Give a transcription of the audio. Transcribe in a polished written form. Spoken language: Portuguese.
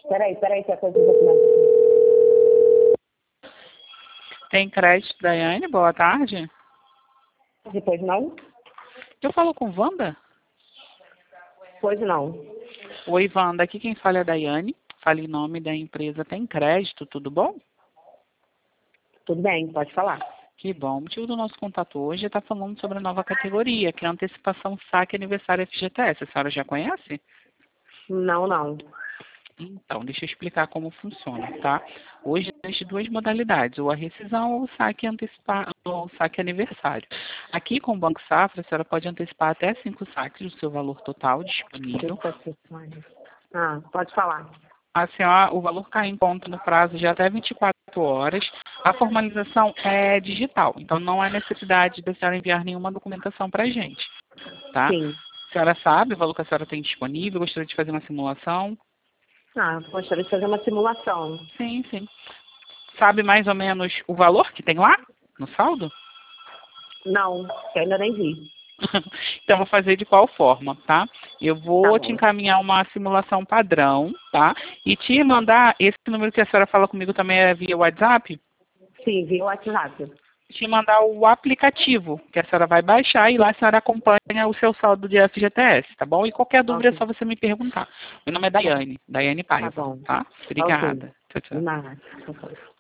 Peraí, que é coisa do documento. Tem crédito, Daiane? Boa tarde. Depois não? Eu falo com Wanda? Pois não. Oi, Wanda. Aqui quem fala é a Daiane. Fala em nome da empresa Tem Crédito, tudo bom? Tudo bem, pode falar. Que bom. O motivo do nosso contato hoje é estar falando sobre a nova categoria, que é a antecipação saque aniversário FGTS. A senhora já conhece? Não. Então, deixa eu explicar como funciona, tá? Hoje existe duas modalidades, ou a rescisão ou o saque antecipado, ou o saque aniversário. Aqui com o Banco Safra, a senhora pode antecipar até 5 saques do seu valor total disponível. Pode falar. A senhora, o valor cai em conta no prazo de até 24 horas. A formalização é digital, então não há necessidade da senhora enviar nenhuma documentação para a gente, tá? Sim. A senhora sabe o valor que a senhora tem disponível? Gostaria de fazer uma simulação? Gostaria de fazer uma simulação. Sim. Sabe mais ou menos o valor que tem lá no saldo? Não, que ainda nem vi. Então, vou fazer de qual forma, tá? Eu vou Tá te bom. encaminhar uma simulação padrão, tá? E te mandar, esse número que a senhora fala comigo também é via WhatsApp? Sim, vi o WhatsApp. Te mandar o aplicativo, que a senhora vai baixar e lá a senhora acompanha o seu saldo de FGTS, tá bom? E qualquer dúvida é Ok. só você me perguntar. Meu nome é Daiane Tá Paiva, bom. tá? Ok. Obrigada. Tchau, tchau. Nada.